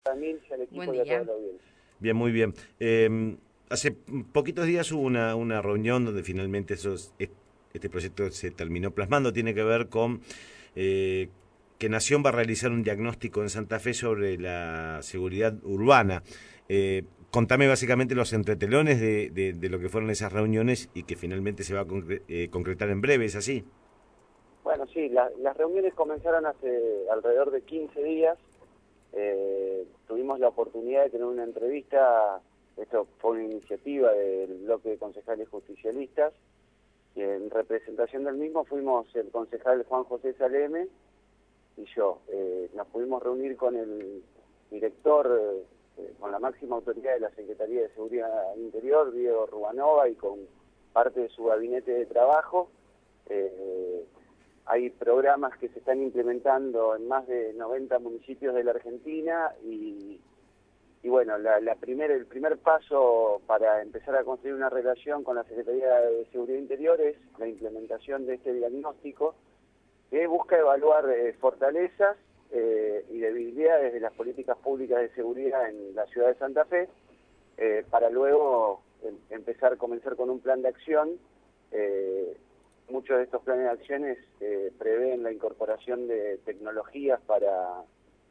familia, al equipo Buen y a día. toda la audiencia. Bien, muy bien. Hace poquitos días hubo una reunión donde finalmente este proyecto se terminó plasmando. Tiene que ver con que Nación va a realizar un diagnóstico en Santa Fe sobre la seguridad urbana. Contame básicamente los entretelones de lo que fueron esas reuniones y que finalmente se va a concretar en breve, ¿es así? Bueno, sí, las reuniones comenzaron hace alrededor de 15 días. Tuvimos la oportunidad de tener una entrevista, esto fue una iniciativa del bloque de concejales justicialistas, y en representación del mismo fuimos el concejal Juan José Saleme y yo. Nos pudimos reunir con el director, con la máxima autoridad de la Secretaría de Seguridad Interior, Diego Rubanova, y con parte de su gabinete de trabajo. Hay programas que se están implementando en más de 90 municipios de la Argentina y bueno, el primer paso para empezar a construir una relación con la Secretaría de Seguridad Interior es la implementación de este diagnóstico que busca evaluar fortalezas y debilidades de las políticas públicas de seguridad en la ciudad de Santa Fe, para luego comenzar con un plan de acción. Muchos de estos planes de acciones prevén la incorporación de tecnologías para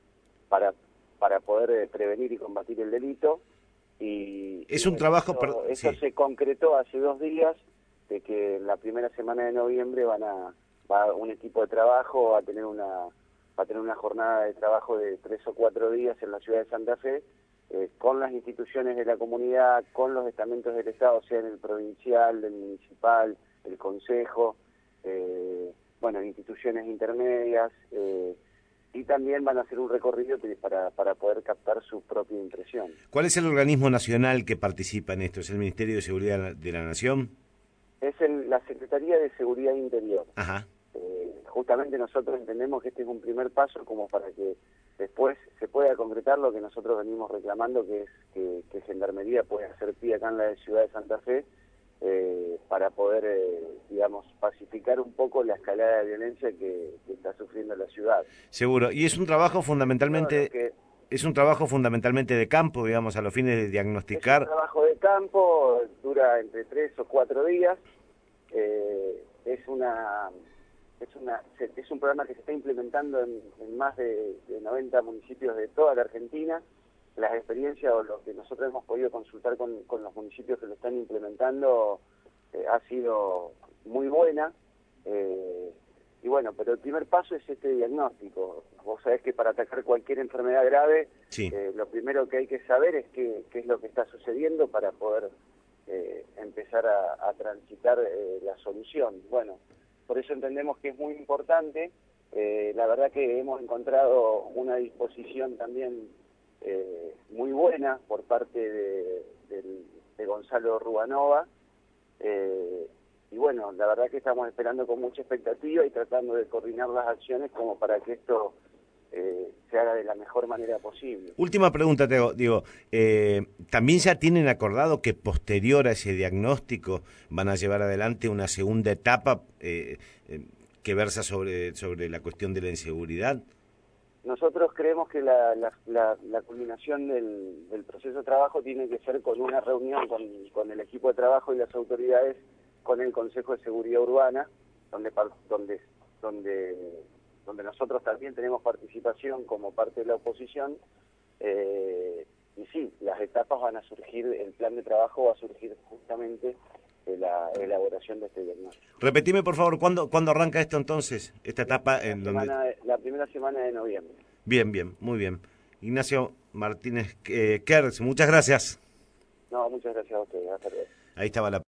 poder prevenir y combatir el delito. Es un trabajo... Eso se concretó hace 2 días, de que en la primera semana de noviembre va un equipo de trabajo a tener una jornada de trabajo de 3 o 4 días en la ciudad de Santa Fe, con las instituciones de la comunidad, con los estamentos del Estado, sea en el provincial, del municipal, el consejo, instituciones intermedias, y también van a hacer un recorrido para poder captar su propia impresión. ¿Cuál es el organismo nacional que participa en esto? ¿Es el Ministerio de Seguridad de la Nación? Es la Secretaría de Seguridad Interior. Ajá. Justamente nosotros entendemos que este es un primer paso como para que después se pueda concretar lo que nosotros venimos reclamando, que es que Gendarmería pueda hacer pie acá en la ciudad de Santa Fe, para poder, pacificar un poco la escalada de violencia que está sufriendo la ciudad. Seguro. Y es un trabajo fundamentalmente... Es un trabajo fundamentalmente de campo, digamos, a los fines de diagnosticar. Es un trabajo de campo, dura entre 3 o 4 días. Es un programa que se está implementando en más de 90 municipios de toda la Argentina. Las experiencias o lo que nosotros hemos podido consultar con los municipios que lo están implementando ha sido muy buena. Pero el primer paso es este diagnóstico. Vos sabés que para atacar cualquier enfermedad grave, sí, lo primero que hay que saber es qué es lo que está sucediendo para poder empezar a transitar la solución. Bueno, por eso entendemos que es muy importante. La verdad que hemos encontrado una disposición también muy buena por parte de Gonzalo Rubanova. La verdad que estamos esperando con mucha expectativa y tratando de coordinar las acciones como para que esto se haga de la mejor manera posible. Última pregunta te hago, digo, ¿también ya tienen acordado que posterior a ese diagnóstico van a llevar adelante una segunda etapa que versa sobre la cuestión de la inseguridad? Nosotros creemos que la culminación del proceso de trabajo tiene que ser con una reunión con el equipo de trabajo y las autoridades, con el Consejo de Seguridad Urbana, donde nosotros también tenemos participación como parte de la oposición, y sí, las etapas van a surgir, el plan de trabajo va a surgir justamente de la elaboración de este diagnóstico. Repetime, por favor, ¿cuándo arranca esto entonces, esta etapa? La primera semana de noviembre. Bien, muy bien. Ignacio Martínez Kerz, muchas gracias. No, muchas gracias a ustedes. Hasta luego. Ahí estaba la